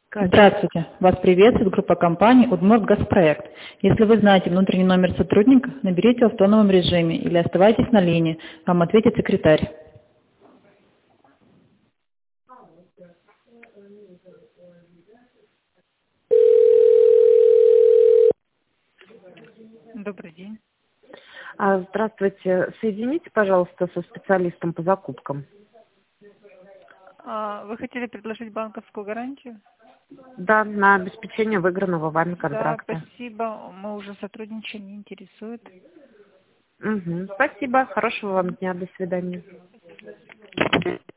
Здравствуйте. Вас приветствует группа компаний «Удмуртгазпроект». Если вы знаете внутренний номер сотрудника, наберите его в тоновом режиме или оставайтесь на линии. Вам ответит секретарь. Добрый день. Здравствуйте. Соедините, пожалуйста, со специалистом по закупкам. Вы хотели предложить банковскую гарантию? Да, на обеспечение выигранного вами Да, контракта. спасибо. Мы уже сотрудничаем, не интересует. Спасибо. Хорошего вам дня. До свидания.